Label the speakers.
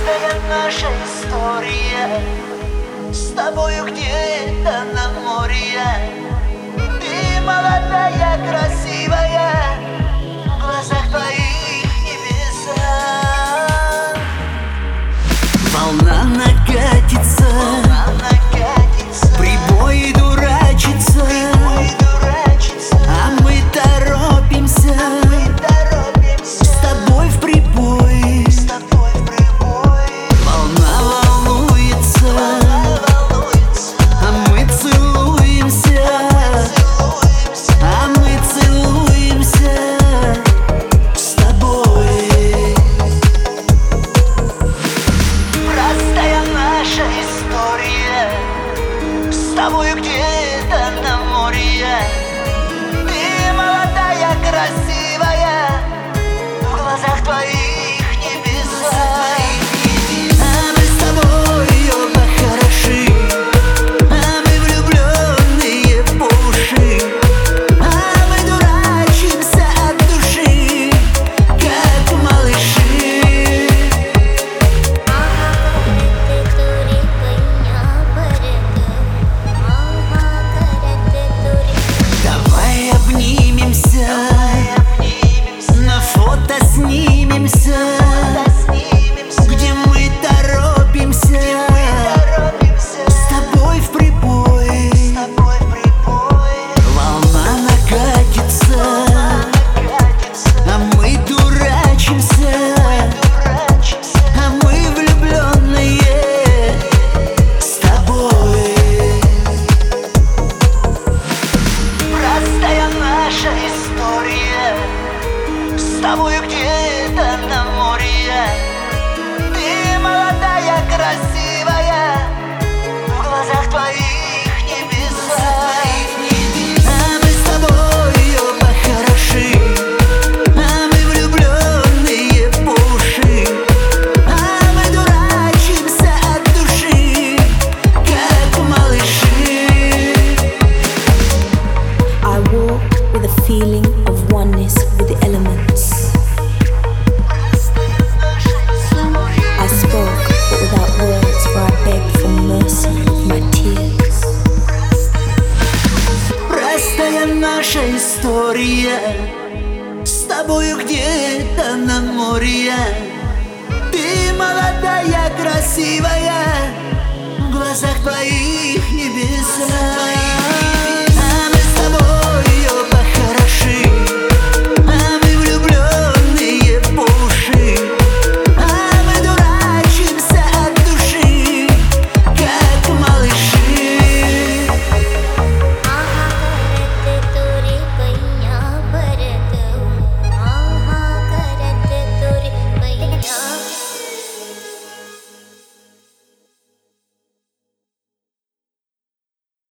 Speaker 1: Простая наша история с тобою где-то на море. Ты молодая, красивая, в глазах твоих небеса.
Speaker 2: Волна накатится, прибой дурачится, а мы торопимся с тобой в прибой. Волна волнуется, а мы целуемся, с тобой.
Speaker 1: Простая наша история с тобою где-то на море. Ты молодая, красивая, в глазах твоих небеса.
Speaker 2: А мы с тобой оба хороши, а мы влюбленные по уши, а мы дурачимся от души, как малыши. Давай обнимемся, на фото снимемся, где мы торопимся с тобой в прибой. Волна накатится, а мы дурачимся, а мы влюбленные с тобой.
Speaker 1: Простая наша история с тобою где-то на море. Ты молодая, красивая, в глазах твоих небеса.
Speaker 2: А мы с тобой оба хороши, а мы влюбленные по уши, а мы дурачимся от души, как малыши.
Speaker 3: I walk with a feeling of oneness with the elements. I spoke, but without words, for I begged for mercy with my tears.
Speaker 2: Простая наша история с тобою где-то на море. Ты молодая, красивая, в глазах твоих небеса.